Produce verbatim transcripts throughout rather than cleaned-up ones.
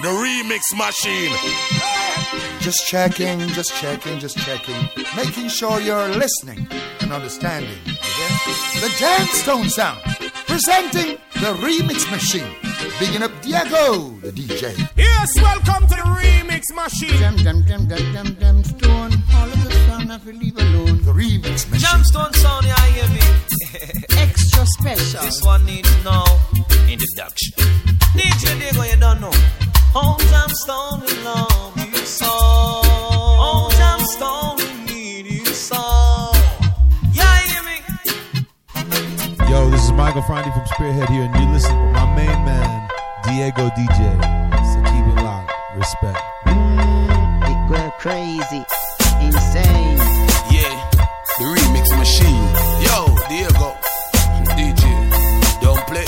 the remix machine. Just checking, just checking, just checking. Making sure you're listening and understanding. Okay? The Jamstone Sound, presenting the remix machine. Bigging up Diego, the D J. Yes, welcome to the remix machine. Jam, jam, jam, jam, jam, Jamstone. All of the sound I will leave alone. The remix machine. Jamstone Sound, yeah, hear me. Extra special. This one needs no introduction. D J Diego, you don't know. Oh, Jamstone, we love you so. Oh, Jamstone, we need you so. Yeah, hear me. Yo, this is Michael Franti from Spearhead here, and you listen to my main man, Diego D J. So keep it locked. Respect. Mm, it go crazy, insane. Yeah, the remix machine. Yo, Diego, D J, don't play.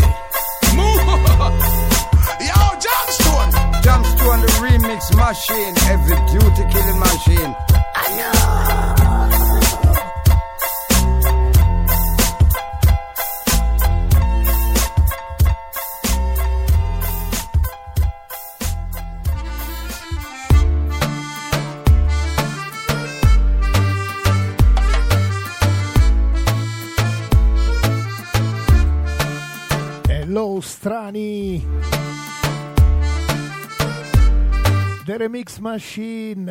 Yo, Jamstone. Jamstone, the remix machine. Every duty killing machine. I know. Hello strani, The Remix Machine,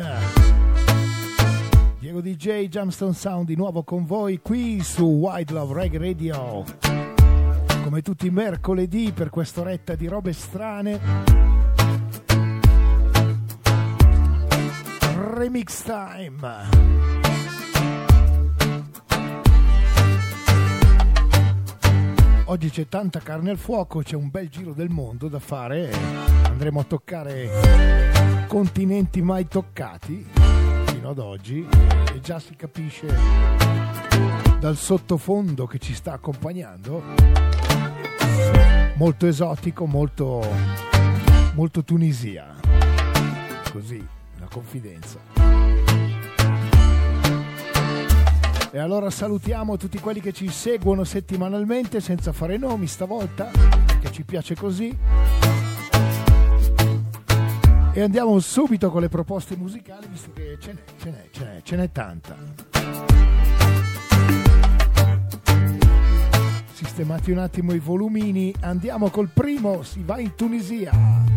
Diego D J, Jamstone Sound di nuovo con voi qui su Wide Love Reggae Radio, come tutti i mercoledì per quest'oretta di robe strane. Remix Time. Oggi c'è tanta carne al fuoco, c'è un bel giro del mondo da fare, andremo a toccare continenti mai toccati fino ad oggi e già si capisce dal sottofondo che ci sta accompagnando, molto esotico, molto, molto Tunisia, così, una confidenza. E allora salutiamo tutti quelli che ci seguono settimanalmente senza fare nomi stavolta, che ci piace così. E andiamo subito con le proposte musicali, visto che ce n'è, ce n'è, ce n'è, ce n'è tanta. Sistemati un attimo i volumini, andiamo col primo, si va in Tunisia.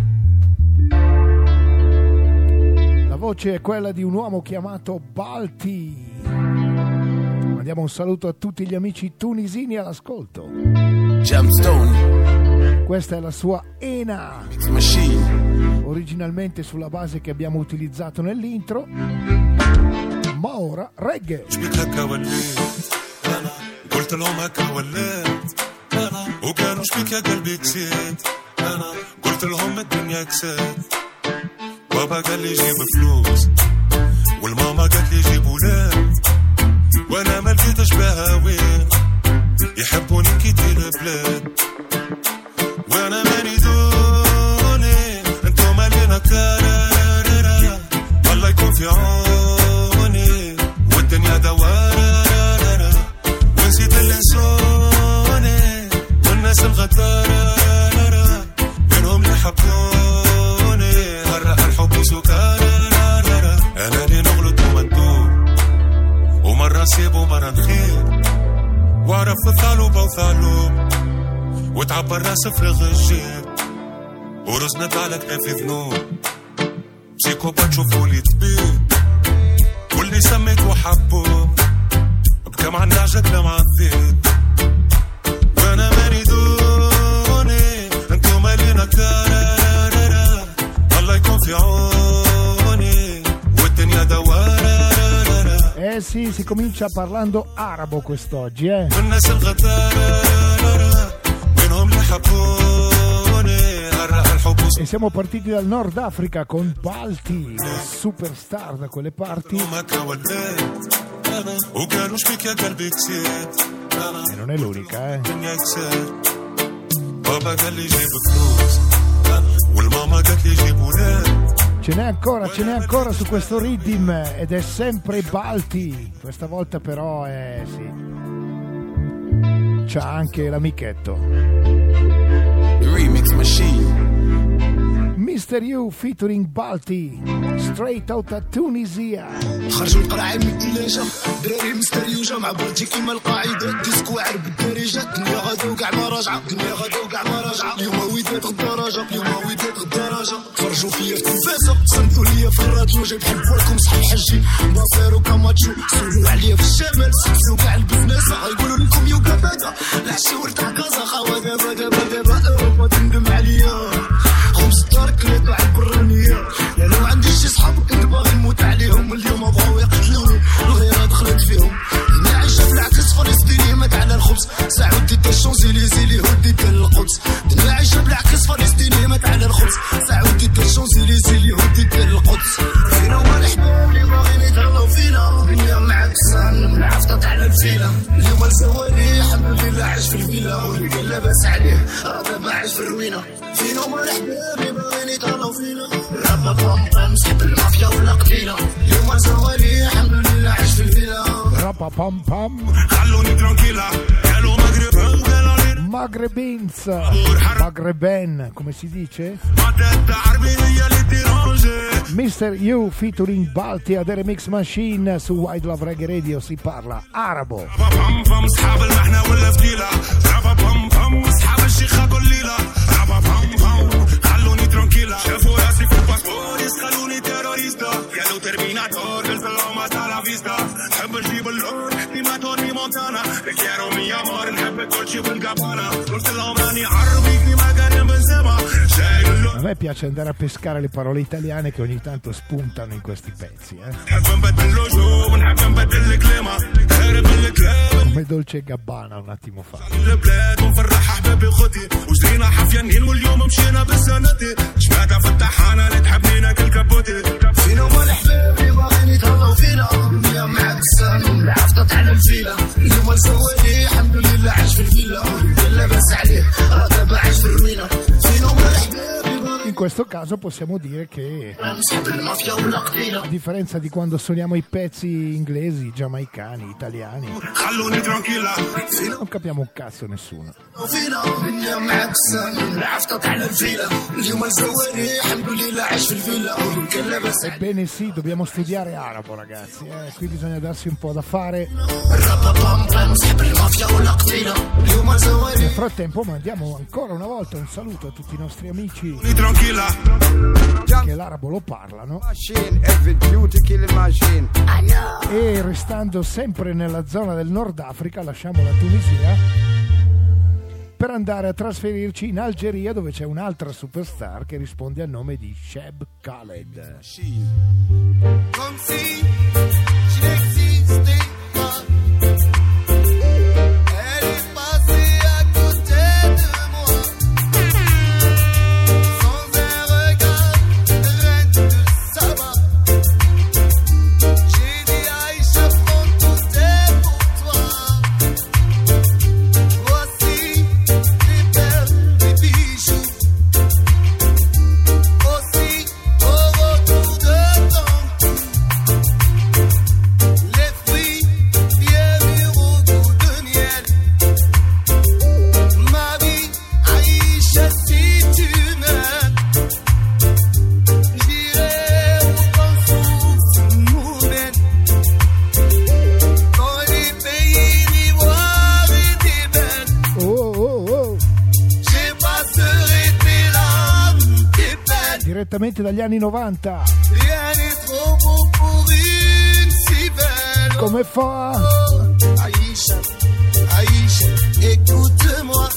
La voce è quella di un uomo chiamato Balti. Mandiamo un saluto a tutti gli amici tunisini all'ascolto. Jamstone. Questa è la sua Ena, Machine. originalmente sulla base che abbiamo utilizzato nell'intro, ma ora reggae. قلت لهم هكا ولات وكانوا شبيك يا قلبي كسيت قلت لهم الدنيا كسات بابا قال لي جيب فلوس والماما قالت لي جيب ولاد وانا ما لقيتش بهاوين يحبوني كيتي البلاد وانا ماني دوني انتم اللي نكارا الله يكون في عوني والدنيا دوارا ونسيت اللي نسوني والناس الغدارة منهم اللي حبوني هرق الحب سكارا انا اللي نغلط وما ندور ومرة سيب ومرة نخير واعرف الثعلب وثعلب وتعبر راس فرغ الجيب ورزنت على كتافي ذنوب بسيكوبات شوفولي طبيب واللي سميت وحبه بكم عن نعجك لمع الذيب وانا ماني دوني انتم اللي نكارا الله يكون في عوني والدنيا دوارة. Eh sì, si comincia parlando arabo quest'oggi, eh. E siamo partiti dal Nord Africa con Balti, superstar da quelle parti. E non è l'unica, eh. Ce n'è ancora, ce n'è ancora su questo rhythm ed è sempre Balti. Questa volta però è sì. C'ha anche l'amichetto. Remix Machine. mister You featuring Balti, straight out of Tunisia. خرجوا القرعه من الثلاجه دراري مستريوجه مع بلدي كيما القاعده ديسكو عرب الدارجه الدنيا غدا وكاع ما راجعه الدنيا غدا وكاع ما راجعه اليوم ودات غدا راجع اليوم ودات غدا راجع فرجوا فيا في التلفازه صنتوا ليا في الراديو جاي بحب لكم صحاب حجي باصير وكاماتشو سولوا عليا في الشمال سقسوا كاع البزنس غيقولوا لكم يوكا بدا العشي ورد عكازا خاوه دابا دابا دابا اوروبا تندم عليا خبز الدار كليت على البرانيه يا لو عندي شي صحاب كنت باغي نموت عليهم اليوم بغاو يقتلوني الغيره دخلت فيهم انا عايشه بالعكس فلسطيني مات على الخبز ساعه وديت الشونزيليزي اللي هديت القدس الدنيا عايشه بالعكس فلسطيني مات على الخبز ساعه وديت الشونزيليزي اللي هديت القدس فينا هما الحباب اللي باغيين يتهلاو فينا الدنيا معكسه العفطه على الفيله اليوم الزوالي الحمد لله عايش في الفيلا واللي لاباس عليه راه دابا عايش في الروينه فينا هما الحباب اللي باغيين يتهلاو فينا رابا بام نسحب المافيا ولا قبيله اليوم الزوالي الحمد لله عايش في الفيلا رابا بام بام خلوني ترانكيلا قالوا مغرب قالوا Magrebins, Magreben, come si dice? mister You featuring Balti ad Remix Machine su Wide Love Reggae Radio si parla arabo. خلوني ترانكيلا شافوا راسي في الباسبور يسخلوني تيروريستا يا لو ترميناتور قلت لهم هasta la vista نحب نجيب اللون ديما توني مونتانا كيرو مي امور نحب الدولتشي والجابانا قلت لهم راني عربي كيما كان بنزيما شايل A me piace andare a pescare le parole italiane che ogni tanto spuntano in questi pezzi, eh? نحب نبدل لوجو ونحب نبدل الكلمة هرب الكلام Come Dolce e Gabbana un attimo fa. البلاد ونفرح احبابي وخوتي وجرينا حفيانين واليوم مشينا بالسنتي جماعة فتحانة اللي تحبني ناكل كبوتي فينا هما الحباب اللي باغيين يتهلاو فينا الدنيا معكسة العفطة على الفيلة اليوم الزوالي الحمد لله عايش في الفيلا واللي لاباس عليه راه دابا عايش في الروينة فينا هما الحباب. In questo caso possiamo dire che a differenza di quando suoniamo i pezzi inglesi, giamaicani, italiani, non capiamo un cazzo nessuno. Ebbene sì, dobbiamo studiare arabo ragazzi, eh? Qui bisogna darsi un po' da fare. Nel frattempo mandiamo ancora una volta un saluto a tutti i nostri amici che l'arabo lo parlano e restando sempre nella zona del Nord Africa lasciamo la Tunisia per andare a trasferirci in Algeria dove c'è un'altra superstar che risponde al nome di Cheb Khaled. Direttamente dagli anni novanta. Come fa? Aïcha, Aïcha, écoute-moi.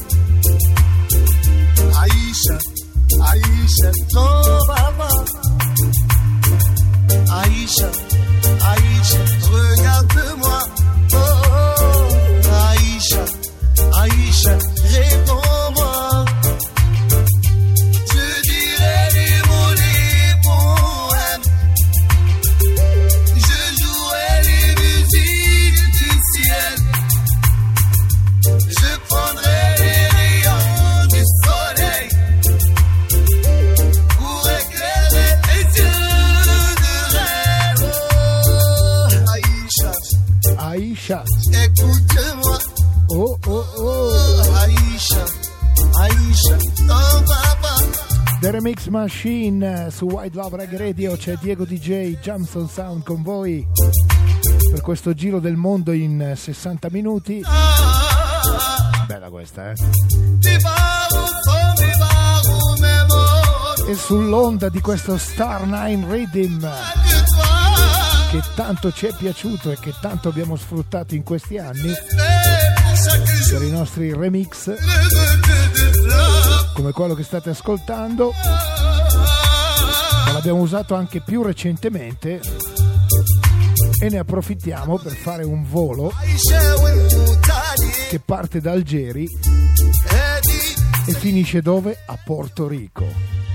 Aïcha, Aïcha, ton papa. Aïcha, Aïcha, regarde-moi. Oh, Aïcha, Aïcha, réponds-moi. Pour The Remix Machine su White Love Reggae Radio. C'è Diego D J, Jamstone Sound con voi per questo giro del mondo in sessanta minuti. Bella questa, eh? E sull'onda di questo Star nine Rhythm che tanto ci è piaciuto e che tanto abbiamo sfruttato in questi anni per i nostri remix, come quello che state ascoltando, ma l'abbiamo usato anche più recentemente e ne approfittiamo per fare un volo che parte da Algeri e finisce dove? A Porto Rico.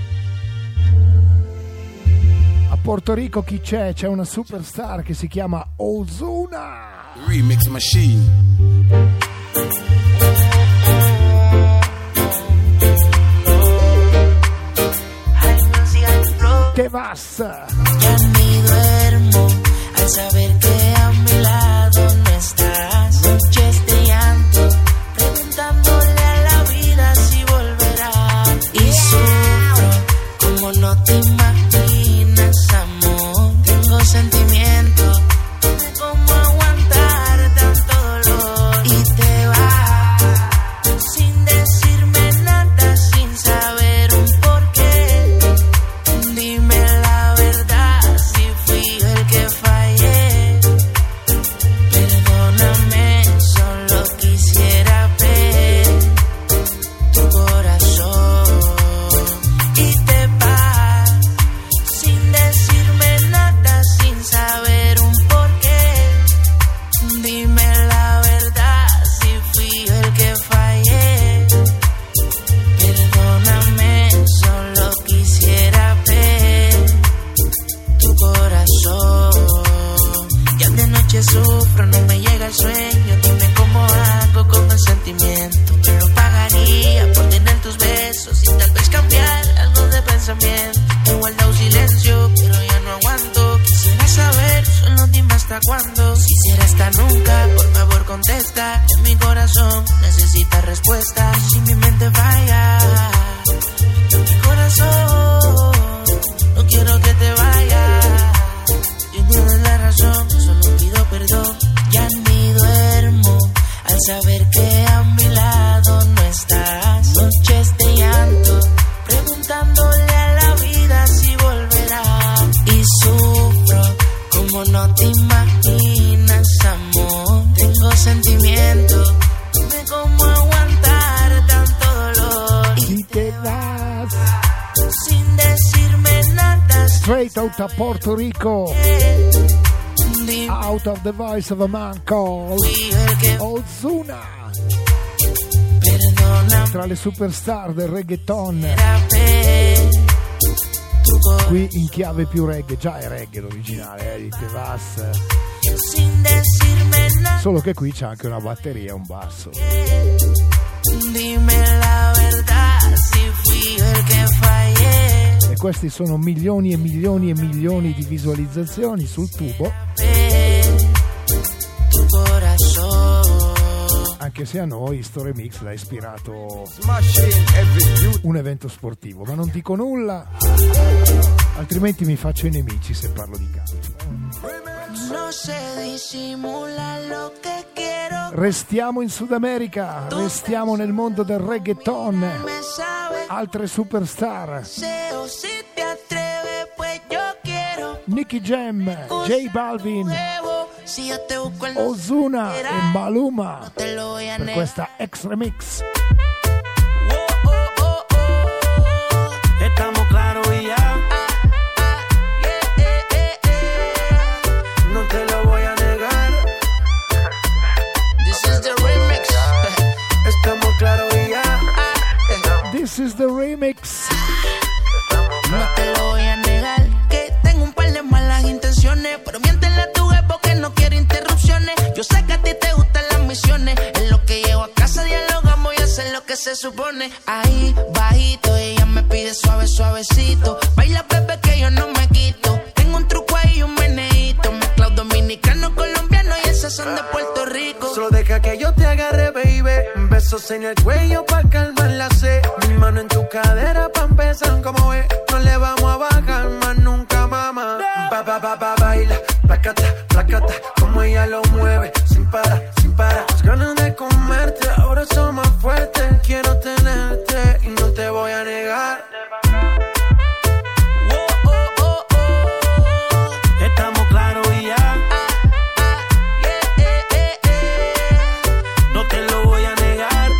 A Porto Rico chi c'è? C'è una superstar che si chiama Ozuna. Remix Machine. Te vas. Ya ni duermo al saber que a mi lado no estás. Noches de llanto, preguntándole a la vida si volverá. Y sufro como no te imaginas, amor. Tengo sentimientos, no sé cómo aguantar tanto dolor. Y te vas sin decirme nada, sin saber un porqué. Dime la verdad, si fui el que fallé. Perdóname, solo quisiera ver tu corazón. Y te vas sin decirme nada, sin saber un porqué. Dime la verdad, si fui el que fallé. Perdóname, solo quisiera ver tu corazón. Ya de noche sufro, no me llega el sueño. Dime cómo hago con el sentimiento. Te lo pagaría por tener tus besos y tal vez cambiar algo de pensamiento. He guardado silencio, pero ya no aguanto. Quisiera saber, solo dime hasta cuándo. Si será hasta nunca, por favor contesta. Que mi corazón necesita respuesta. Si mi mente falla, mi corazón, no quiero que te vayas. Y tienes la razón, solo pido perdón. Ya ni duermo al saber que a mi lado no estás. Noches de llanto, preguntándole a la vida si volverá. Y sufro como no te imaginas, amor. Tengo sentimientos, no sé cómo aguantar tanto dolor. Y te vas sin decirme nada. straight out of Porto Rico, Dime, out of the voice of a man called fui el que Ozuna, perdóname. tra le superstar del reggaeton, Era ver tu corazón. qui in chiave più reggae. Già è reggae l'originale, eh, di Te vas, Sin decirme nada. solo che qui c'è anche una batteria e un basso. Dime la verdad, si fui el que fallé. E questi sono milioni e milioni e milioni di visualizzazioni sul tubo, Tu corazón. anche se a noi sto remix l'ha ispirato Smashing every un evento sportivo, ma non dico nulla, altrimenti mi faccio i nemici se parlo di calcio. No se disimula lo que quiero. Restiamo in Sud America, restiamo nel mondo del reggaeton, Me sabe, altre superstar, deseo, si te atreves, pues yo quiero. Nicky Jam, J Balvin, Nuevo, si yo te busco el Ozuna e Maluma no te lo voy a per negar. questa ex remix. Oh, oh, oh, oh. Estamos claros y ya, Ah, yeah, eh, eh, eh. no te lo voy a negar. This is the remix. Estamos claros y ya. This is the remix. No te lo voy a negar, que tengo un par de malas intenciones, pero miéntele a tu jefe porque no quiero interrupciones. Yo sé que a ti te gustan las misiones, en lo que llego a casa dialogamos y hacer lo que se supone. Ahí, bajito, ella me pide suave, suavecito. Baila, bebé, que yo no me quito. Tengo un truco ahí, un meneíto, mezclado dominicano, colombiano y esas son de Puerto Rico. Solo deja que yo te agarre, baby. Besos en el cuello pa' calmar la sed. Mi mano en tu cadera, pam, empezar como es, no le vamos a bajar más nunca, mamá. Pa, pa, pa, pa, baila, placata, placata, como ella lo mueve, sin parar, sin parar. Las ganas de comerte, ahora son más fuertes. Quiero tenerte y no te voy a negar. Oh, oh, oh, oh. Estamos claros y ya. No te lo voy a negar.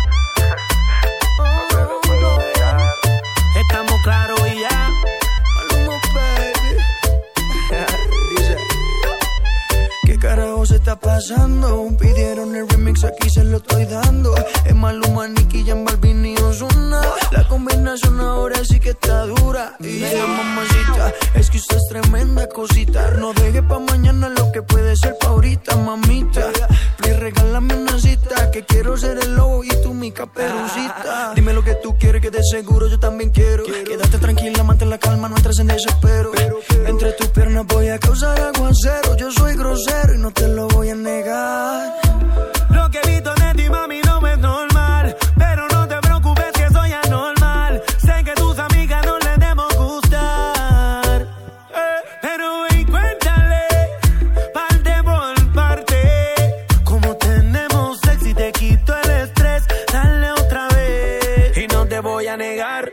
Estamos claros y ya. Maluma, baby. Dice, ¿qué carajo se está pasando? Pidieron el remix, aquí se lo estoy dando. Es Maluma, Nicky Jam, Balvin y Ozuna. La combinación ahora sí que está dura. Y yeah, mamacita, es que usted es tremenda cosita. No deje pa' mañana lo que puede ser pa' ahorita, mamita. Please, regálame una cita, que quiero ser el lobo y tú mi caperucita. Dime lo que tú quieres, que de seguro yo también quiero. Quédate tranquila, mantén la calma, no entres en desespero. Entre tus piernas voy a causar aguacero. Yo soy grosero y no te lo voy a negar. Lo que he visto de ti, mami, no es normal. Pero no te preocupes que soy anormal. Sé que tus amigas no les debemos gustar. Eh, pero y cuéntale, parte por parte. Como tenemos sexy, te quito el estrés. Dale otra vez y no te voy a negar.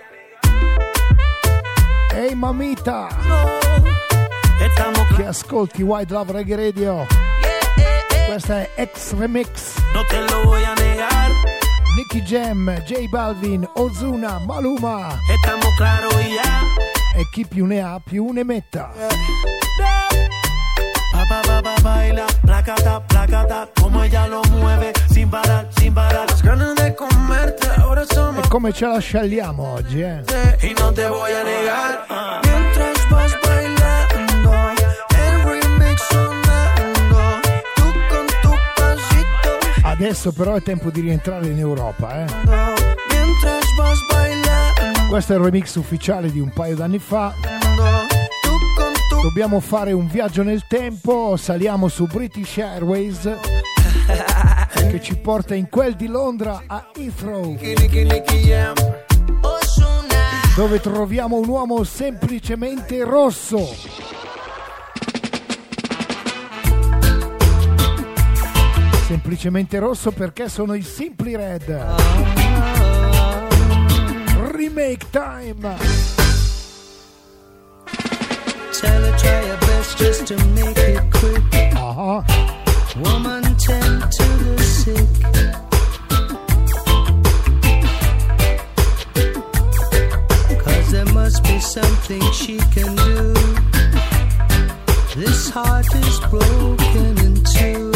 Ehi mamita, No, estamos che ascolti White Love Reggae Radio. Questa è X Remix. no te lo voy a negar. Nicky Jam, J Balvin, Ozuna, Maluma. Estamos claros y ya. E chi più ne ha più ne metta. Pa, pa, pa, pa, baila, placata, placata, como ella lo mueve, sin parar, sin parar. Las ganas de comerte, ahora somos. E come ce la scegliamo oggi, eh? Y no te voy a negar. Mientras vas bailando, el remix sonando, tú con tu pasito. Adesso però è tempo di rientrare in Europa, eh? Mientras vas bailando, Questo è il remix ufficiale di un paio d'anni fa. tú con tu. Dobbiamo fare un viaggio nel tempo, saliamo su British Airways che ci porta in quel di Londra a Heathrow, Nicky, Nicky Jam. dove troviamo un uomo semplicemente rosso. Semplicemente rosso perché sono i Simply Red. Remake time. Tell her try your best just to make it quick. Ah, Woman tend to the sick. Cause there must be something she can do. This heart is broken in two.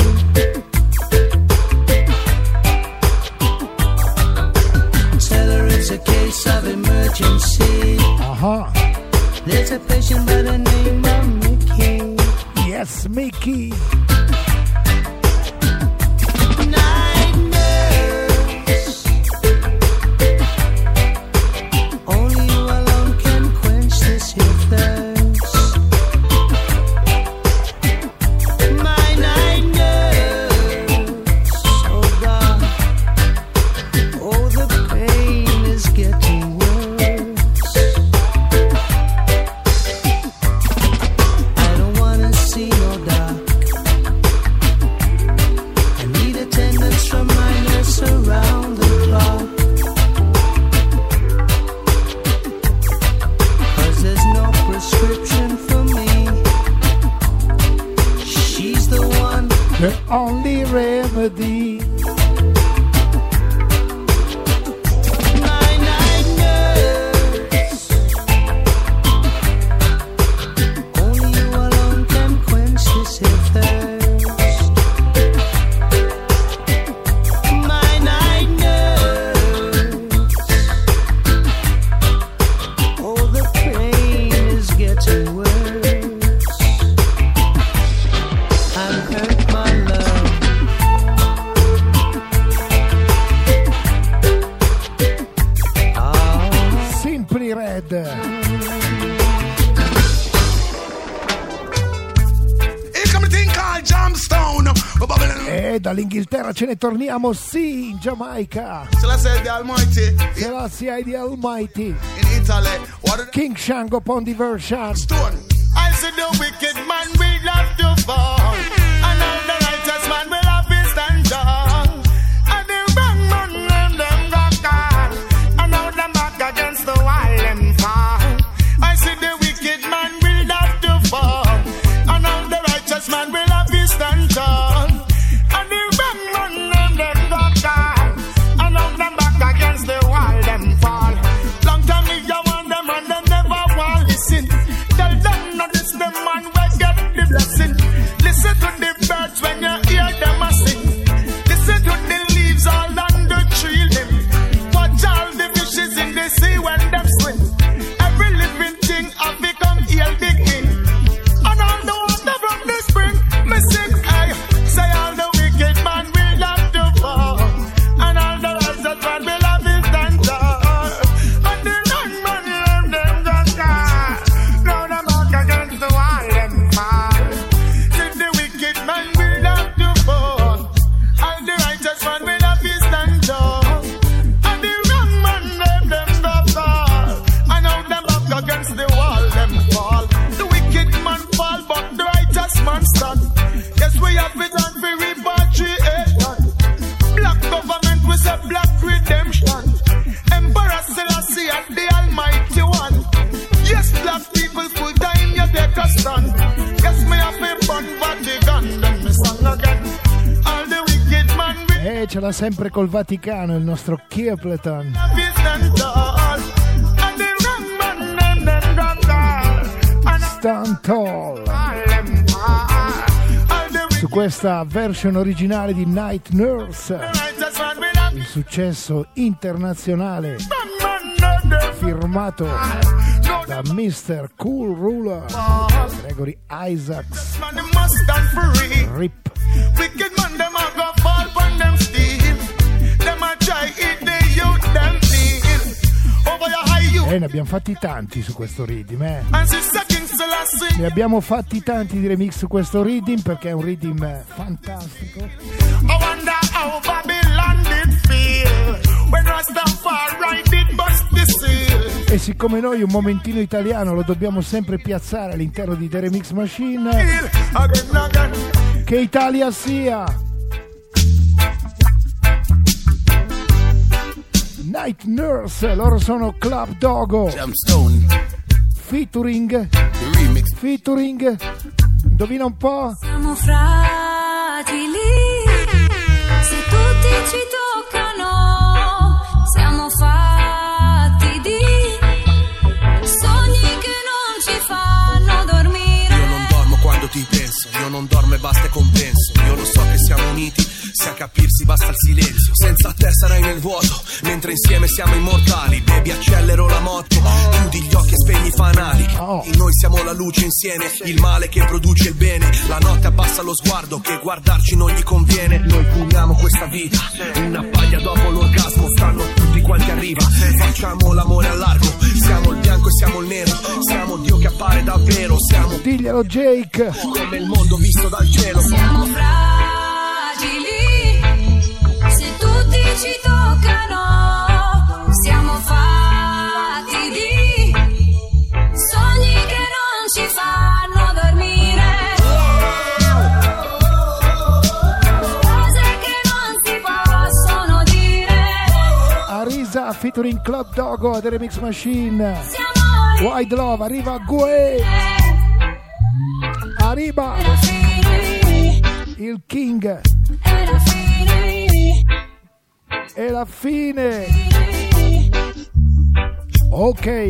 Tell her it's a case of emergency. ah, There's a patient by the name of Mickey. yes, Mickey. Night nurse. Only you alone can quench this here thirst. My night nurse. Oh God. Oh, the pain is getting worse. I don't wanna see no dark. I need attendance from my nurse around the clock. Cause there's no prescription for me. She's the one. The only remedy. My night nurse. Only you alone can quench this here thirst. My night nurse. Oh, the pain is getting worse. I've hurt my love. Oh. Simply Red. Here come the thing called Jamstone. We're bubbling. E dall'Inghilterra ce ne torniamo, sì, in Giamaica. Shall I say the Almighty? Selassie di Almighty. In Italy. What did King Shango upon the version. Stone. I said the wicked man will have to fall, and all the righteous man will have to stand tall. And the wrong man them them go call, and now them back against the wall them fall. I said the wicked man will have to fall, and all the righteous man will have to stand tall. And the wrong man them them go call, and now them back against the wall them fall. Long time me you want them and them never want listen. Tell them not this the man will get the blessing. Listen to the birds when you hear them a sing. Listen to the leaves all on the tree limb. Watch all the fishes in the sea when them swim. Every living thing have become heal big in. And all the water from the spring, me sing, hey. Say all the wicked man will have to fall, and all the righteous man will have to stand tall. And the wrong man them them go call, now them back against the wall them fall. Say the wicked man will have to fall, and the righteous man will have to stand tall. And the wrong man them them go call, and now them back against the wall them fall. The wicked man fall, but the righteous man stand. Yes, we have it on for repatriation. Black government, we say black redemption. Emperor Selassie and the Almighty One. Yes, black people full time you take a stand. Yes, me have a fun Vatican, then me song again. All the wicked man will E ce l'ha sempre col Vaticano il nostro Kepleton. be stand tall. And the wrong man them them go call, and Stand tall. all them fall. All the Su questa version originale di Night Nurse, righteous man will have il successo internazionale wrong man them them firmato da mister Cool Ruler Gregory Isaacs. man them must stand free. Rip. Wicked man them a go fall on them steam. Them a try eat the youth them feel. Over your high youth E ne abbiamo fatti tanti su questo rhythm, eh. and sister King Selassie. Ne abbiamo fatti tanti di remix su questo rhythm perché è un rhythm eh, fantastico. I wonder how Babylon did feel when Rastafari did bust the seal. E siccome noi un momentino italiano lo dobbiamo sempre piazzare all'interno di The Remix Machine, Again, again. che Italia sia! Night Nurse, loro sono Club Dogo, Jamstone, featuring, the remix. featuring, indovina un po'? Siamo fragili, se tutti ci toccano, siamo fatti di sogni che non ci fanno dormire. Io non dormo quando ti penso, io non dormo e basta e compenso. Io lo so che siamo uniti, se a capirsi basta il silenzio. Senza te sarai nel vuoto, mentre insieme siamo immortali. Baby, accelero la moto, chiudi gli occhi e spegni i fanali. Oh. In noi siamo la luce insieme, il male che produce il bene. La notte abbassa lo sguardo, che guardarci non gli conviene. Noi puniamo questa vita, una paglia dopo l'orgasmo. Stanno tutti quanti a riva, facciamo l'amore a largo. Siamo il bianco e siamo il nero, siamo Dio che appare davvero. Siamo Diglielo Jake! come il mondo visto dal cielo. Siamo fragili, se tutti ci toccano, siamo fatti di sogni che non ci fanno dormire, cose che non si possono dire. Arisa featuring Club Dogo, The Remix Machine. Siamo Wide Love, arriva Gue, arriva alla fine, il King alla fine, e la fine. Ok,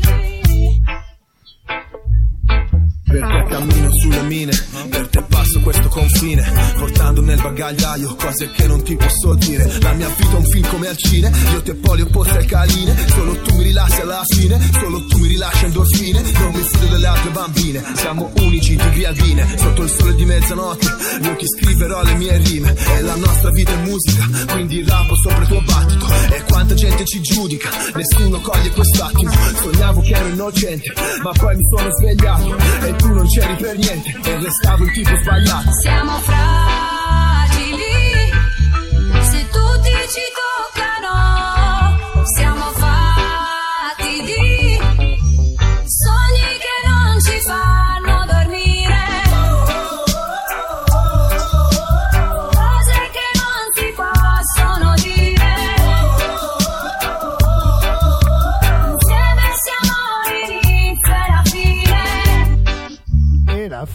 Per te cammino sulle mine, per te passo questo confine, portando nel bagagliaio cose che non ti posso dire. La mia vita è un film come al cine, io te polio opposte al caline. Solo tu mi rilassi alla fine, solo tu mi rilasci endorfine. Non mi fido delle altre bambine, siamo unici di via Albine. Sotto il sole di mezzanotte, io ti scriverò le mie rime. E la nostra vita è musica, quindi rapo sopra il tuo battito. E quanta gente ci giudica, nessuno coglie quest'attimo. Sognavo che ero innocente, ma poi mi sono svegliato e tu non c'eri per niente e restavo il tipo sbagliato. siamo fragili, se tutti ci toccano, siamo fatti di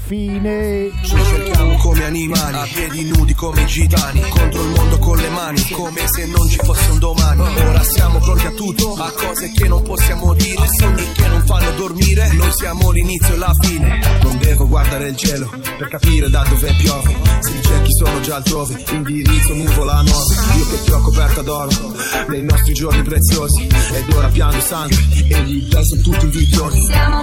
fine. Ci cerchiamo come animali, a piedi nudi come i gitani, contro il mondo con le mani, come se non ci fosse un domani. Ora siamo pronti a tutto, a cose che non possiamo dire, sogni che non fanno dormire. Noi siamo l'inizio e la fine. Non devo guardare il cielo per capire da dove piove, se i cerchi sono già altrove, indirizzo nuvola nove. Io che ti ho coperta d'oro nei nostri giorni preziosi, ed ora piango sangue e gli dai sono tutti invidiosi. Siamo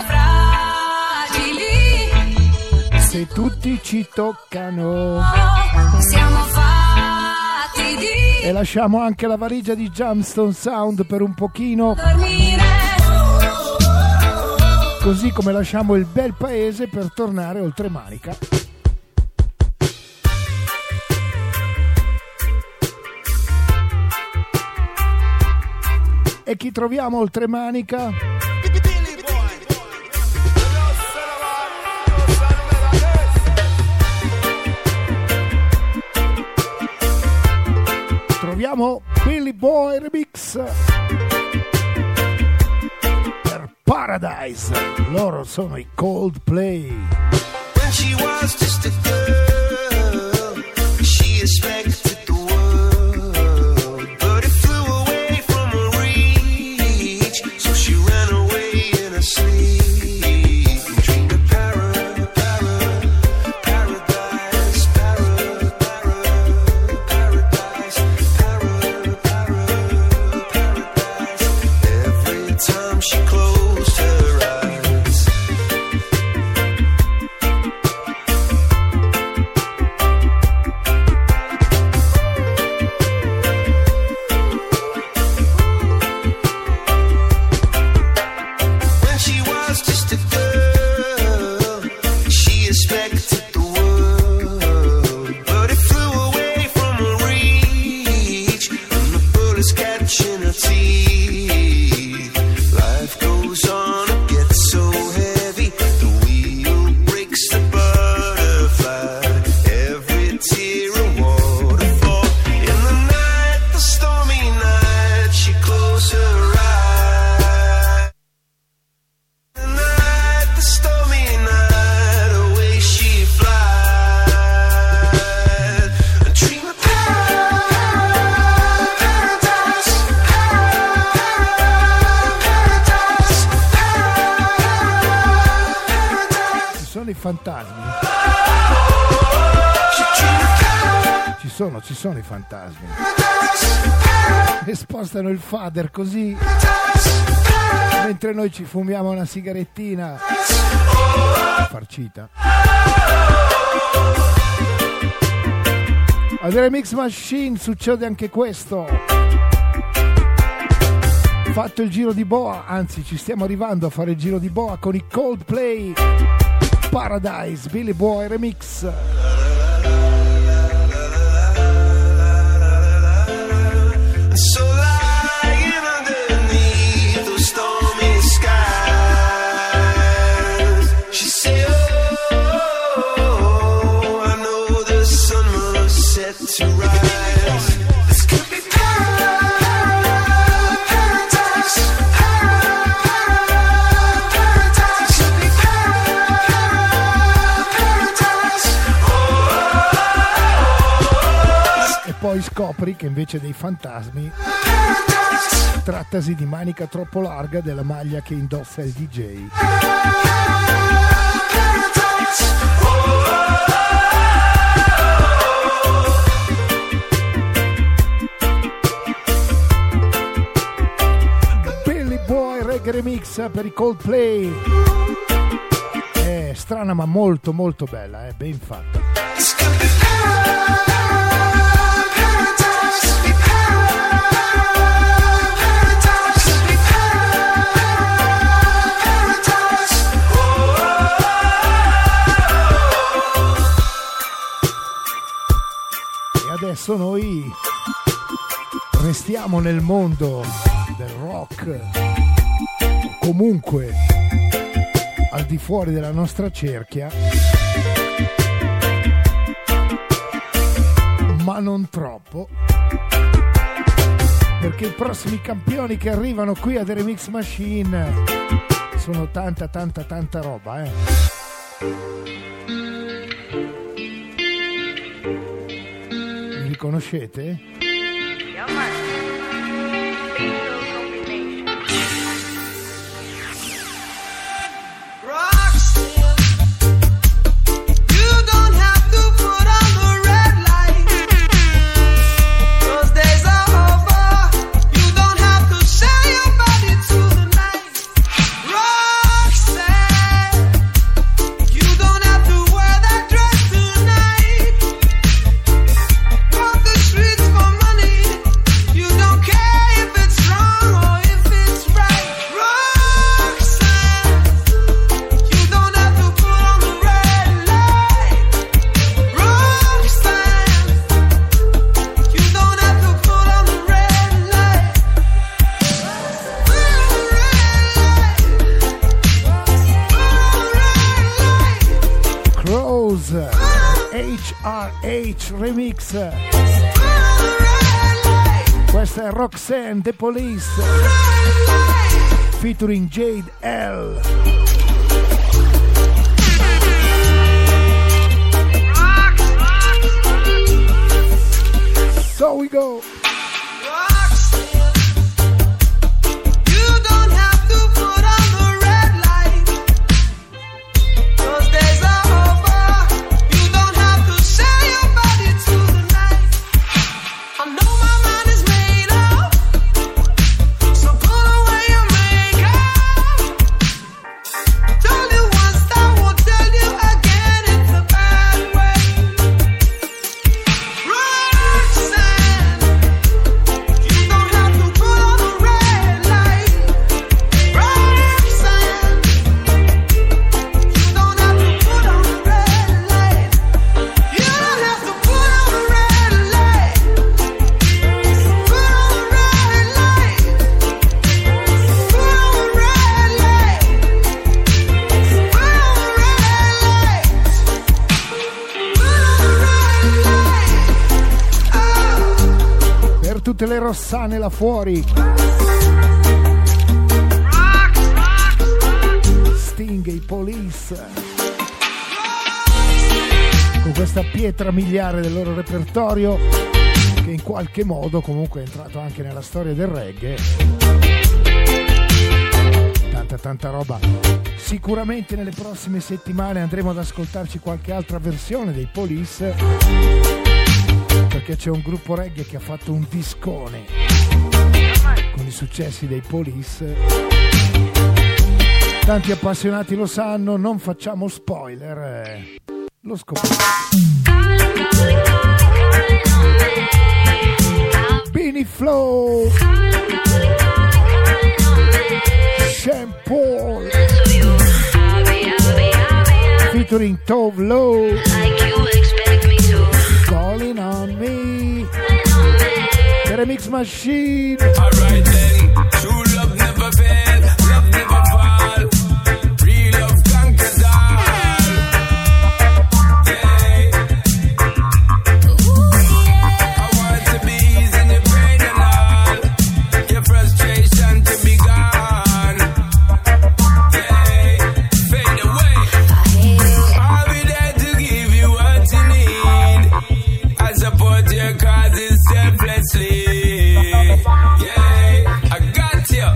fragili, Se tutti ci toccano. siamo fatti di E lasciamo anche la valigia di Jamstone Sound per un pochino, dormire. così come lasciamo il bel paese per tornare oltre Manica. E chi troviamo oltre Manica? Troviamo Billy Boy Remix per Paradise. Loro sono i Coldplay. When she was just a girl, she expected the world, but it flew away from her reach, so she ran away in her sleep and dreamed of para, para, paradise, para, para, paradise, para, para, paradise. Every time she closed her eyes, when she was just a girl, she expected the world, but it flew away from her reach, and the bullets catching her teeth. Life goes on, it gets so heavy, the wheel breaks the butterfly, every tear a waterfall. In the night, the stormy night, she closed her eyes. In the night, the stormy night, away she flies. A dream of paradise, paradise, Ci sono i fantasmi. Ci sono, ci sono i fantasmi. E spostano il fader così, mentre noi ci fumiamo una sigarettina farcita. Al Remix Machine succede anche questo. Fatto il giro di boa, anzi ci stiamo arrivando a fare il giro di boa con i Coldplay. Paradise, Billy Boy Remix. so lying underneath those stormy skies. She said, oh, I know the sun must set to rise. This could be paradise, paradise, paradise, could be paradise. E poi scopri che invece dei fantasmi trattasi di manica troppo larga della maglia che indossa il D J. Billy Boy Reggae Remix per i Coldplay. È strana ma molto molto bella, è ben fatta. Adesso noi restiamo nel mondo del rock, comunque al di fuori della nostra cerchia, ma non troppo, perché i prossimi campioni che arrivano qui a The Remix Machine sono tanta tanta tanta roba, eh. conoscete? H R H Remix. Questa è Roxanne The Police featuring Jade L. So we go. Tutte le rossane là fuori, Sting e i Police, con questa pietra miliare del loro repertorio che in qualche modo comunque è entrato anche nella storia del reggae. Tanta tanta roba. Sicuramente nelle prossime settimane andremo ad ascoltarci qualche altra versione dei Police, perché c'è un gruppo reggae che ha fatto un discone con i successi dei Police. Tanti appassionati lo sanno, non facciamo spoiler, eh, lo scopriamo. Beanie Flow, Sean Paul featuring Tove Lo, Calling on Me, the Remix Machine. Alright then, true love never fail, love never fall, real love conquers all. Yeah. I want to be easy in your brain and all, your frustration to be gone. Yeah, fade away. I'll be there to give you what you need. I support your causes selflessly. Yeah, I got you.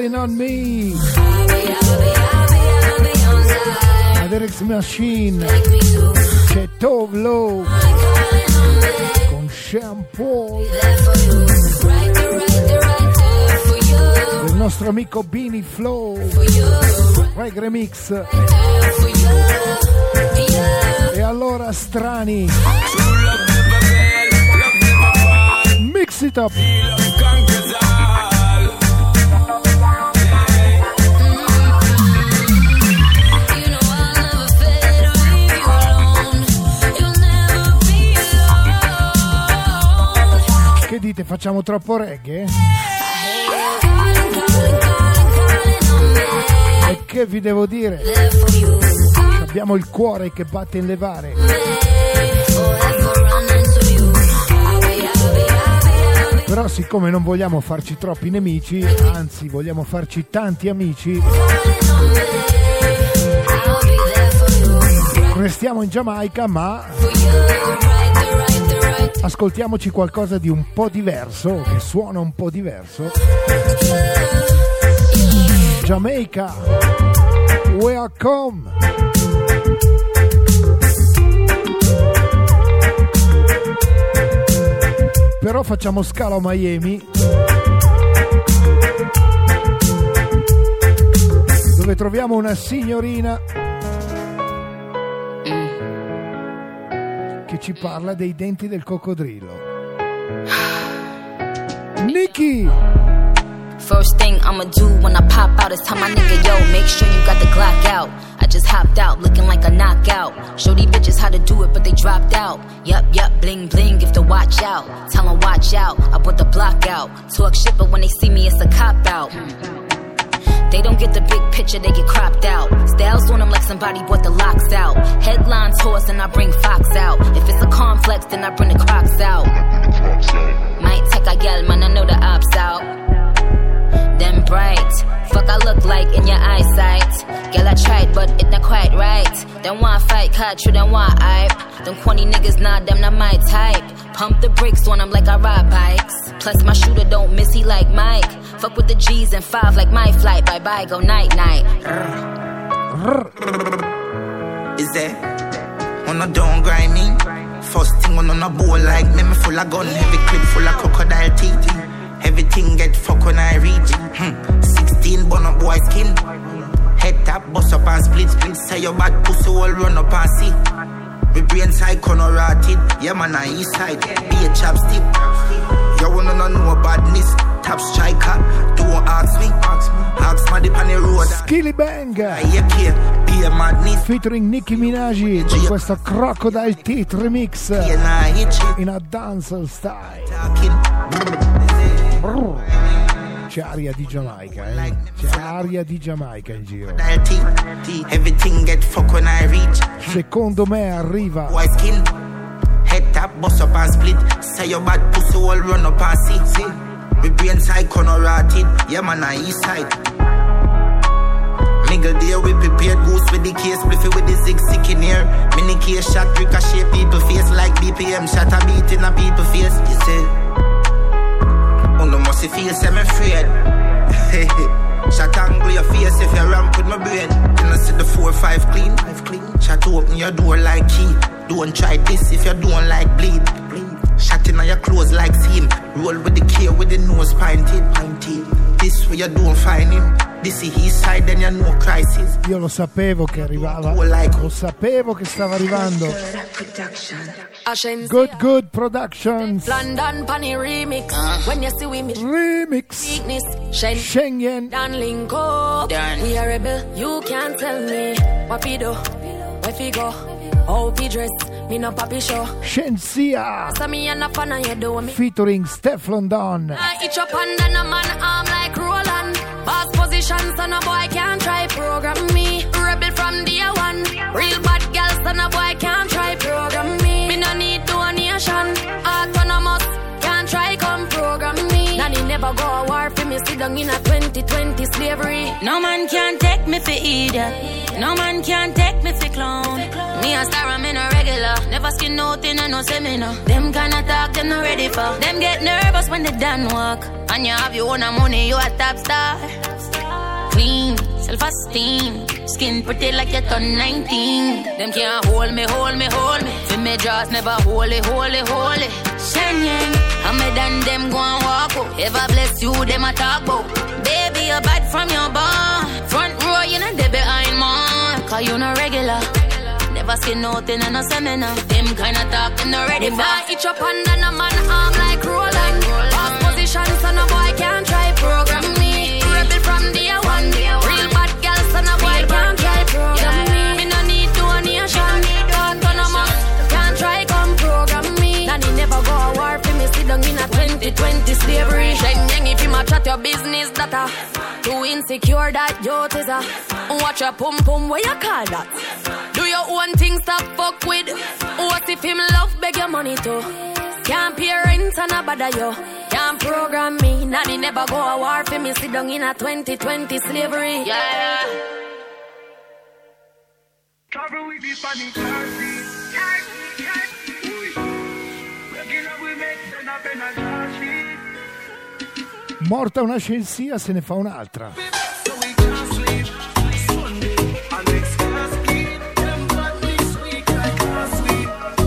Calling on Me, Aderix Machine, c'è Tove Lo con Shampoo, il nostro amico Beanie Flow, Reggae Remix. E allora Strani, mix it up. Che dite, facciamo troppo reggae? E che vi devo dire? Abbiamo il cuore che batte in le bare. Però siccome non vogliamo farci troppi nemici, anzi vogliamo farci tanti amici, restiamo in Giamaica, ma ascoltiamoci qualcosa di un po' diverso, che suona un po' diverso. Jamaica, welcome. Però facciamo scalo a Miami, dove troviamo una signorina che ci parla dei denti del coccodrillo. Nikki! First thing I'ma do when I pop out is tell my nigga, yo, make sure you got the Glock out. I just hopped out looking like a knockout. Show these bitches how to do it, but they dropped out. Yup, yup, bling, bling, if to watch out. Tell them watch out, I put the block out. Talk shit, but when they see me, it's a cop out. They don't get the big picture, they get cropped out. Styles on them like somebody bought the locks out. Headlines horse and I bring Fox out. If it's a complex, then I bring the Crocs out. Might take a yell, man, I know the ops out. Them bright, fuck I look like in your eyesight. Girl, I tried, but it not quite right. Them want fight, catch you, them want hype. Them corny niggas, nah, them not my type. Pump the brakes on them like I ride bikes. Plus my shooter don't miss, he like Mike. Fuck with the G's and five like my flight. Bye bye, go night night. Is that on a don't grind me? First thing on a bowl like me, me full of gun, heavy clip full of crocodile teeth. Everything get fuck when I reach. Hmm. Sixteen bun up boy skin. Head tap, bust up and split split. Say your bad pussy all run up and see. Me brain side corner rotted. Yeah man, I east side. Be a chapstick. You wanna know badness. Top striker, don't ask me. Ask my dip on the road. Skilly Bang be a madness. Featuring Nicki Minaj con questo Crocodile Teeth remix in a dancehall style. Brr. C'è aria di Giamaica, eh? C'è aria di Giamaica in giro. Secondo me arriva head tap, bust up and split. Say your bad pussy all run up and see. See, we brain side corner rotted. Yeah man, I east side. Nigga there we prepared goose with the case, spliffy with the zig sick in here. Mini case shot, ricochet people face like B P M shot a beat in a people face. You see, oh no must feel say me afraid. Shot angle your face if you ramp with my brain. You know see the four five clean, five clean. Shot open your door like key. Don't try this if you don't like bleed. Shot in on your clothes like seam. Roll with the K with the nose pinted, pinted. This way you don't find him. This is his side, then you know crisis. Io lo sapevo che arrivava. Lo sapevo che stava arrivando. Good Good Productions. London Bunny Remix. When you see we miss Remix. Schengen. Dan Linko. We are rebel. You can't tell me what we do. Where we go. How we dress. Me no papi show. Shensia. Featuring Steph London. I each up under a man arm like Roland. Boss position, son of boy can't try program me. Rebel from day one. Real bad girl, son of boy can't try program me. Me no need donation. Autonomous, can't try come program me. Nanny never go a war for me, sit down in a twenty twenty slavery. No man can take me for idiot. No man can take me for clown. Me a star, I'm in a regular. Never skin nothing and no seminar. Them kind of talk, them not ready for. Them get nervous when they done walk. And you have your own money, you a top star. self-esteem. Skin pretty like you turn nineteen. Them can't hold me, hold me, hold me. Feel me jaws never holy, holy, holy. Shenyan, I'm me than them go and walk out. Ever bless you, them a talk about. Baby, you're bad from your bar. Front row, you know they behind more. Cause you no regular. Never skin nothing in a seminar. Them kinda talk in the ready. If I itch up under a man arm like Roland. Past position, so no boy can't try program me. Rebel from day one. Real bad girl, so no boy can't try program me. Me no need donation. Autonomous, can't try come program me. Nanny never go a war for me. Sit down in a twenty twenty slavery. Sheng yang if you match at your business data. Too insecure that youth is a. Watch your pum pum, what you call that? Do your own thing, stop fuck with. What if him love beg your money too? Can't pay rent and a bother you. Can't program me. Nanny never go a war for me. Sit down in a twenty twenty slavery. Yeah. Travel with the panic car seat. Regular we make ten up in a car seat. Morta una scelsia, se ne fa un'altra. So we can't sleep. Sunday and next class kid. Them body sweet like car sweet.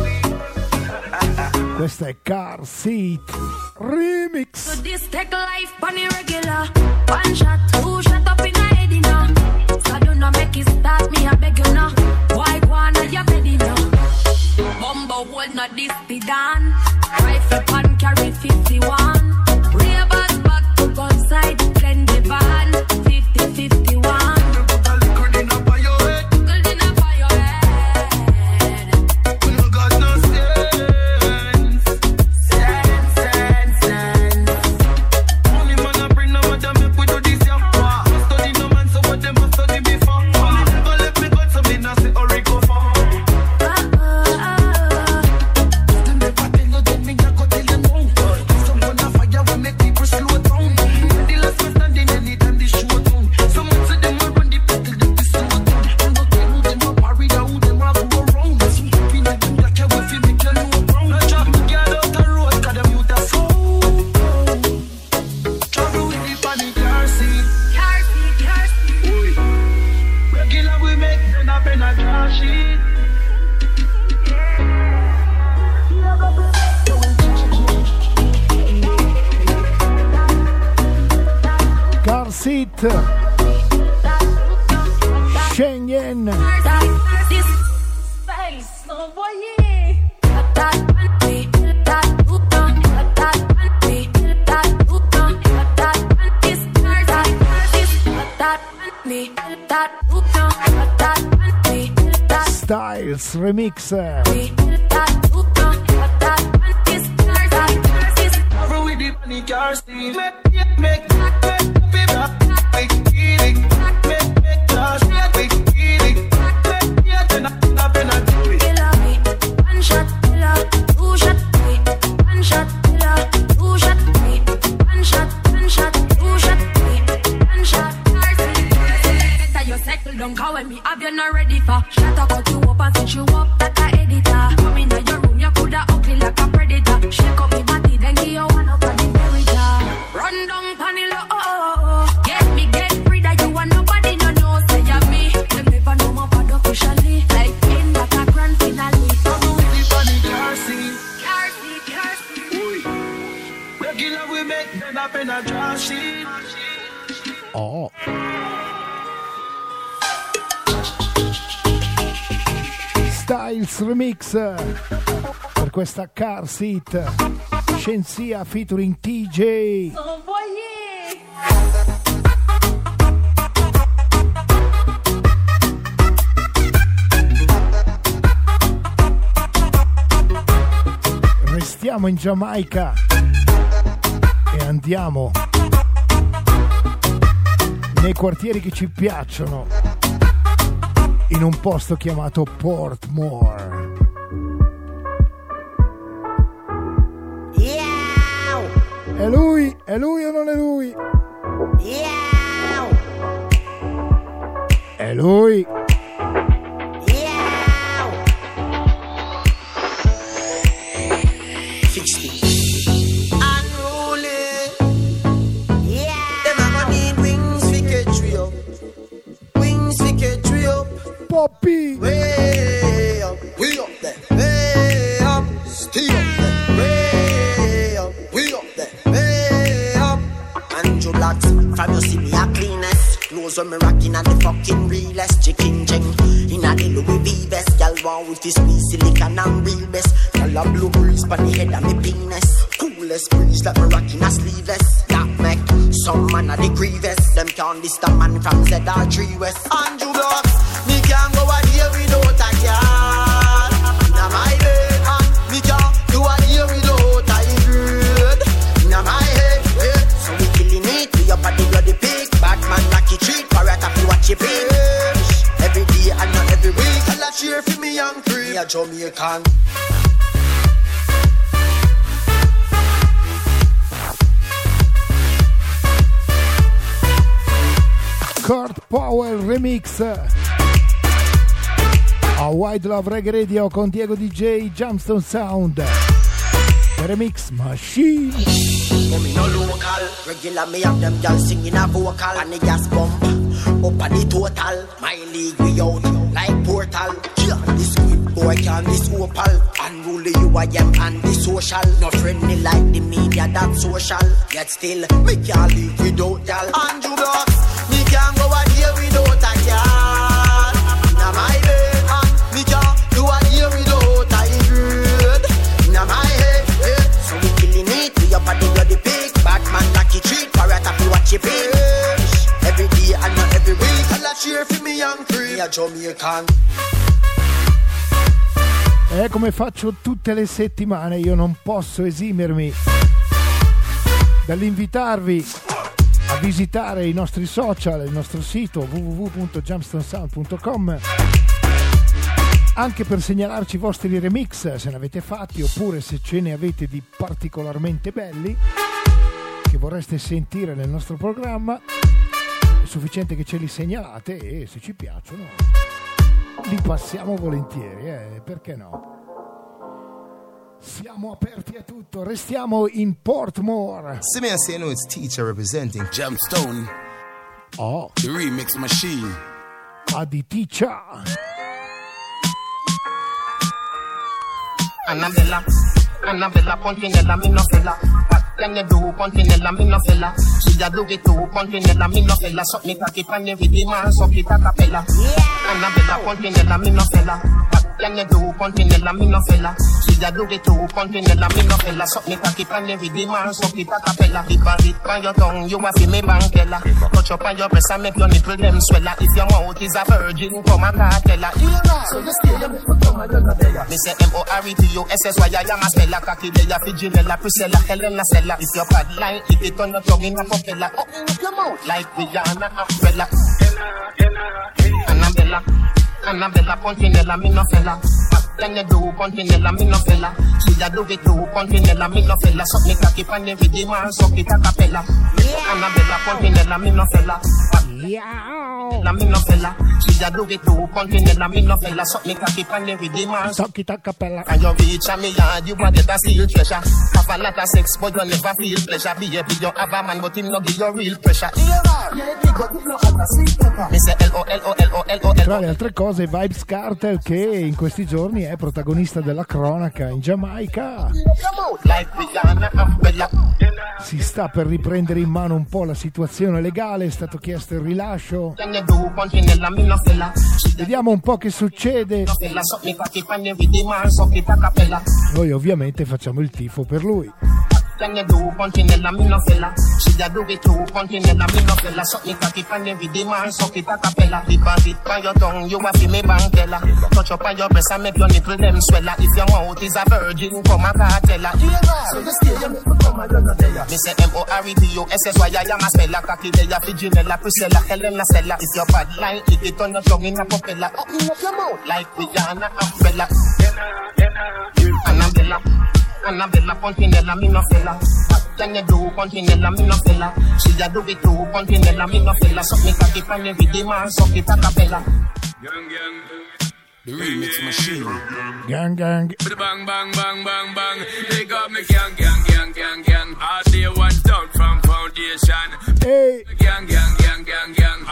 Questa è Car Seat Remix. So this take life on irregular. One shot, two shot up in a head now. So do not make it start me, I beg you now. Why one of your bed now? Bumbo hold not this be done. Rifle pan carry fifty-one. Rear back back to gun side, blend the van. fifty fifty-one. Put a liquor in up on your head. Gold in up on your head. You no got no sense. Sense, sense, sense. Only man a bring no matter make we do this ya. Must study no man, so what them must study before. Only never let me go, so me not say hurry go far. Them never tell you, then me a go tell you no. Someone a fire will make people slow down. The last man standing anytime they show down. Some say them a run the battle, them be slow down. You no tell who them a worry, that who them a go around. Some people in them black hair will feel me tell you brown. I drop me girl out the road, 'cause them youth a soul. Travel with the panic car seat. Car seat, car seat. Oi. Regular we make them up in a car sheet. Car Seat Shenyan. This space, no voyez. That me, that hookah, that me, that hookah, that this, that this, that me, that hookah, that me, that Styles Remix. that hookah, that this, that this. Travel with the panic car seat. Make, make, make, make, make, make, make, make, make, cash, make, make, make, yeah, then up in a tree. Killer me, one shot killer, two shot me, one shot killer, two shot me, one shot, one shot, two shot me, one shot. Better you settle down, 'cause when me have you not ready for. Shut up, cut you up and switch you up, that a editor. Come in your room, you coulda ugly like a predator. Shake up me body, then give you one up on the barrier. Run down panel, oh, oh, oh. Get me, get free, that you want nobody no know, say you me. Them never know my bad officially. Like in that a grand finale. Travel with the panic car seat. Car seat, car seat. Oi. Regular we make them up in a car sheet. Oh. Styles Remix per questa Car Seat Scienzia featuring T J. Oh, voyez. Restiamo in Giamaica e andiamo nei quartieri che ci piacciono, in un posto chiamato Portmore. Yeah. È lui? È lui o non è lui? Yeah. È lui? Poppy. Way up, we up there. Way up, stay up there. Way up, we up there. Way up. Andrew Blacks, from you see me a cleanest. Clothes when me rocking and the fucking realest. Chicken jing, in a the Louis V vest. Y'all want with this me silicon and real best. Y'all a blue breeze pan the head of me penis. Coolest breeze that me rocking a sleeveless. That make some man a the grievous. Them can't list a man from Z R three West. Andrew Blacks, me can't go a day without a car. Now my bed, and me can't do a day without a bird. Now my head, eh. So we killing it, we up at the bloody pig. Batman lucky treat, parrot up you watch your bitch. Every day and not every week. Tell a cheer for me young free. Me a Jamaican. Kurt Powell remix a White Love Reggae Radio con Diego D J, Jamstone Sound, remix Machine. Me no local, regular me have them girls singing a vocal. And the gas pump, up at the total. My league we out, like portal. Yeah, this sweet boy can this opal. Unruly you I am and the social. No friendly like the media that social. Yet still, me can't live without y'all. Andrew Blacks, me can't go a day without a car. Now my bed, and me can't do a day without a bird. Now my head, eh. So we killing it, we up at the bloody pig. Batman lucky treat, parrot up you watch your bitch. Every day and not every week. Tell a cheer for me young free. Me a Jamaican. E come faccio tutte le settimane, io non posso esimermi dall'invitarvi a visitare i nostri social, il nostro sito w w w punto jamstone sound punto com, anche per segnalarci i vostri remix se ne avete fatti, oppure se ce ne avete di particolarmente belli che vorreste sentire nel nostro programma. È sufficiente che ce li segnalate e se ci piacciono li passiamo volentieri, eh? Perché no? Siamo aperti a tutto, restiamo in Portmore. Simi I say no, it's Teacher representing Jamstone. Oh, the remix machine. Adi Teacher. Annabella, Annabella, Pontinella, me no fella. What can you do, Pontinella, me no fella? She a do it too, Pontinella, me no fella. Suck me cocky pan every day, man, suck it a cappella. Annabella, Pontinella, me no fella. What can you do, Pontinella, me no fella? She a do it too, Pontinella, me no fella. Suck me cocky pan every day, man, suck it a cappella. Dip a dip on your tongue, you a fi me bankella. Touch up on your breast and make your nipple them swella. If your mouth is a virgin, come and cartella. So you stay, you make me come and you're not there. Me say M O R E T U S S Y I am a spella. Cocky leia, Figinella, Priscilla, Helena, Sella. If your bad line, if it on your tongue in a propeller. Open up your mouth like Rihanna, umbrella. Annabella, Annabella, Pontinella, me no fella. What can you do, Pontinella, me no fella? She a do it too, Pontinella, me no fella. Suck me cocky pan every day, man, suck it a cappella. Annabella, Pontinella, me no fella. La me no fella. She a do it too, Pontinella, me no fella. Suck me cocky pan every day, man, suck it a cappella. And you reach a me yard, you a get a steal treasure. Have a lot of sex, but you never feel pleasure. Be happy you have a man, but him no give you real pressure. Me say L O L O L O L O L. Tra le altre cose, Vybz Kartel, che in questi giorni è protagonista della cronaca in Giamaica. Si sta per riprendere in mano un po' la situazione legale, è stato chiesto il rilascio. Vediamo un po' che succede. Noi ovviamente facciamo il tifo per lui. Can you do, Pontinella, me no fella? She a do it too, Pontinella, me no fella. Suck me cocky pan every day, man, suck it a cappella. Dip a dip on your tongue, you a fi me bankella. Touch up on your breast and make your nipple them swella. If your mouth is a virgin, come a cartella. So you stay, you make me come and you're not there. Me say M O R E T U S S Y I am a spella. Cocky leia, Figinella, Priscilla, Helena, Sella. If your bad line, if it on your tongue in a propeller. Open up your mouth like Rihanna, umbrella. Annabella, Annabella, Pontinella, me no fella. What can you do, Pontinella, me no fella? She a do it too, Pontinella, me no fella. Suck me cocky pan every day, man, suck it a cappella. Gang, gang, the remix machine. Gang, gang. Bang, bang, bang, bang, bang. Big up me gang, gang, gang, gang, gang. All day one down from foundation. Hey. Gang, gang, gang, gang, gang. All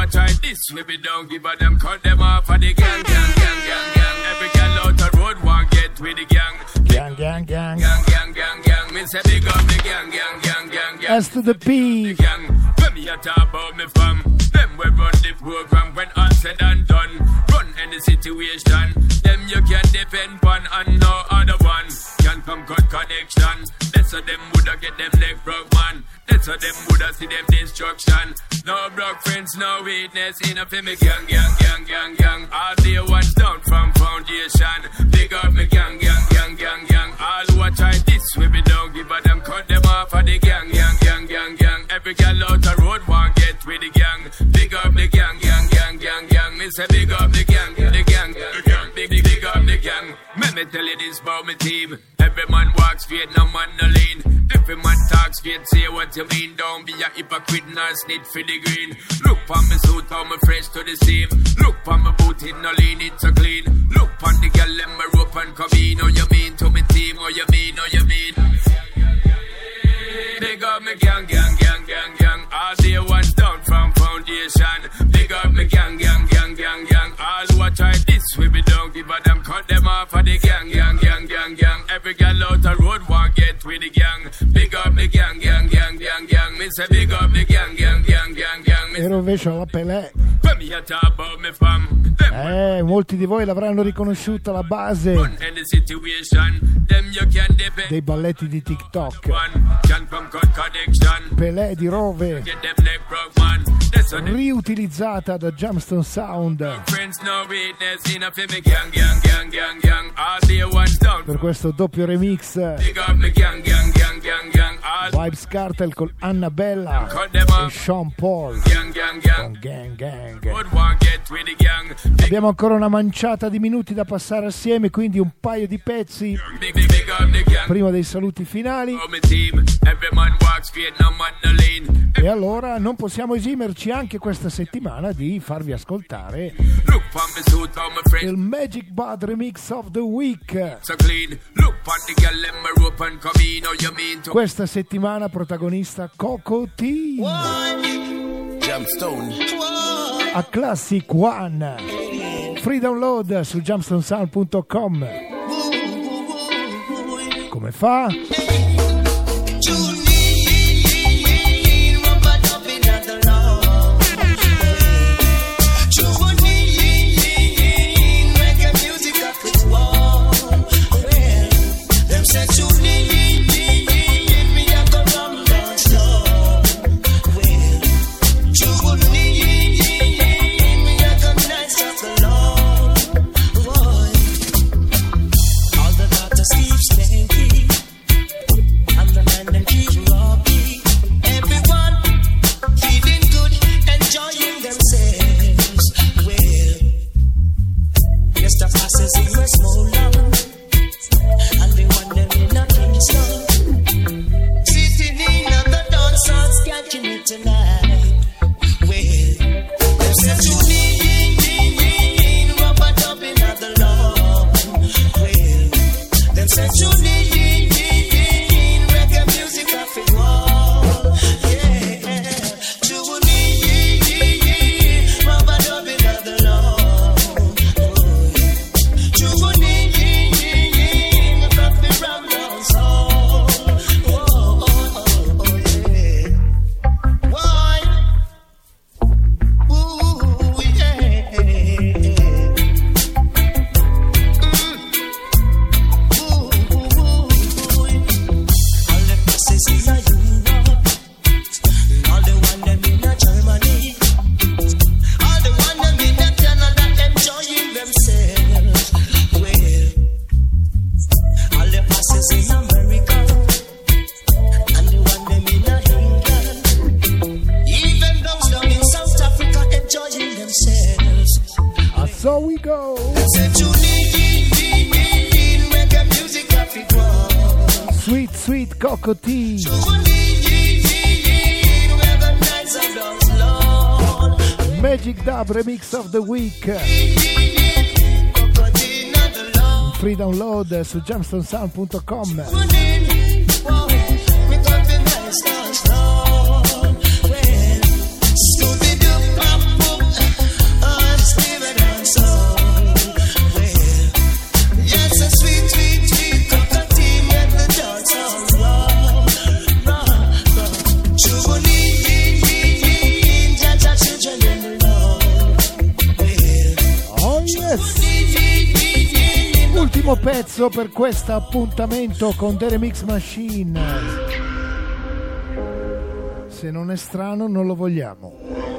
a try this, we be don't give a them, cut them off of the gang, gang, gang, gang, gang. Every girl out the road want get with the gang. Gang, gang, gang. Gang, gang, gang, gang. Me say big up the gang, gang, gang, gang, gang. S to the P. Gang. When me a talk about me fam, them we run the program when all said and done. Run any situation, them you can depend on and no other one can come cut connection. That's how them woulda get them leg broke, man. That's how them woulda see them destruction. No broke friends, no weakness in a me gang, gang, gang, gang, gang. All the ones down from foundation. Big up me gang, gang, gang, gang, gang. All who a try this, we be don't give a them, cut them off of the gang, gang, gang, gang, gang. Every girl out the road want get with the gang. Big up the gang, gang, gang, gang, gang. Me say big up the gang, the gang, the gang. Big, big, big up the gang. Let me tell you this about my team. Every man walks straight, no man no lean. Every man talks straight, say what you mean. Don't be a hypocrite, nor snitch for the green. Look on me suit, how me fresh to the seam. Look on me boot, it no lean, it's so clean. Look on the girl, let me rope and come in. How you mean to me team, how you mean, how you mean. Big up me gang, gang, gang, gang, gang. All the ones down from foundation. Big up me gang, gang, gang, gang, gang. All who a try this, we be don't give a damn, cut them off of the gang, gang, gang, gang, gang. Every girl out the road want get with the gang. Big up the gang, gang, gang, gang, gang. Me say big up the gang, gang, gang, gang, gang. E rovescio alla Pelé. When me a talk about me fam, them Eh, molti di voi l'avranno riconosciuta la base run any situation. Them you can depend dei balletti di TikTok. on. Can come cut connection. Pelé di Rove, Get them leg broke, man. That's how they riutilizzata da Jamstone Sound friends no weakness in a me gang, gang, gang, gang, gang. All the ones down. per questo doppio remix. Big up the gang, gang, gang, gang, gang. All Vibes Cartel con Annabella cut them e off. Sean Paul Gang, gang, gang. con Gang Gang. Good one get with the gang. Big, Abbiamo ancora una manciata di minuti da passare assieme, quindi un paio di pezzi big, big, big up the gang. prima dei saluti finali. Oh, my team. Every man walks straight, no man no lean. E allora non possiamo esimerci anche questa settimana di farvi ascoltare Look on me suit, how my friends il Magic Bud Remix of the Week. so clean. Look on the girl, let me rope and come in. How you mean to Questa settimana protagonista Coco T Jamstone. a Classic One. Free download su jamstone sound punto com. Come fa? So we go. Sweet, sweet Coco T. Magic Dub Remix of the Week. Free download su jamstone sound punto com. Ultimo pezzo per questo appuntamento con The Remix Machine. Se non è strano non lo vogliamo.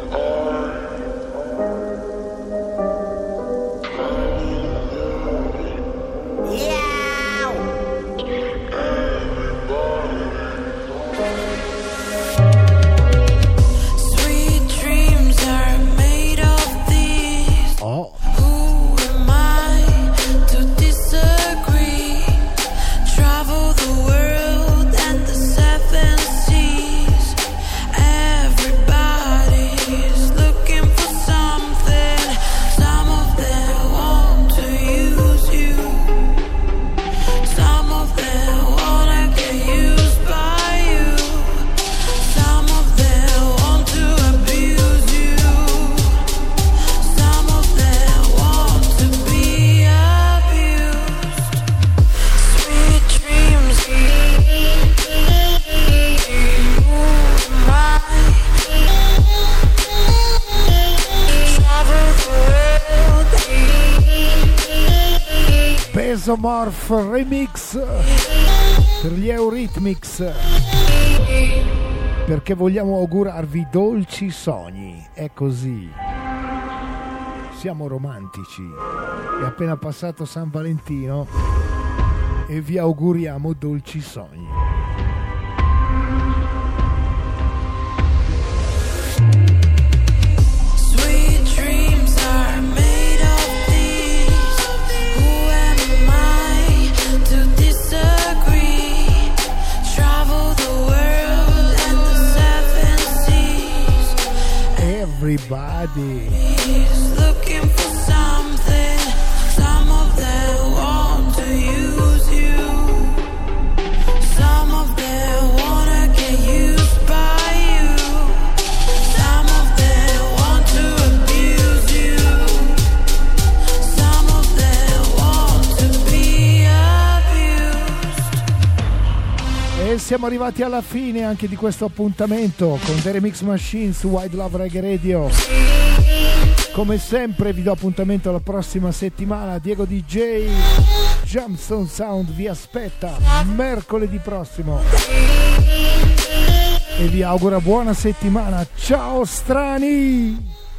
Oh. Who am I to disagree? Travel the world and the seven seas. Everybody's looking for something. Some of them want to use you. Some of them wanna get used by you. Some of them want to abuse you. Some of them want to be abused. Sweet dreams. Who am I? Travel the world. Pesomorph Remix per gli Eurythmics, perché vogliamo augurarvi dolci sogni. È così, siamo romantici. È appena passato San Valentino e vi auguriamo dolci sogni. Sweet dreams are made of these. Who am I to disagree? Travel the world and the seven seas. Everybody. Everybody's looking for something. Some of them want to use you. Some of them wanna get used by you. Some of them want to abuse you. Some of them want to be abused. E siamo arrivati alla fine anche di questo appuntamento con The Remix Machine su Wide Love Reggae Radio. Come sempre vi do appuntamento alla prossima settimana. Diego D J, Jamstone Sound vi aspetta mercoledì prossimo e vi auguro buona settimana. Ciao strani!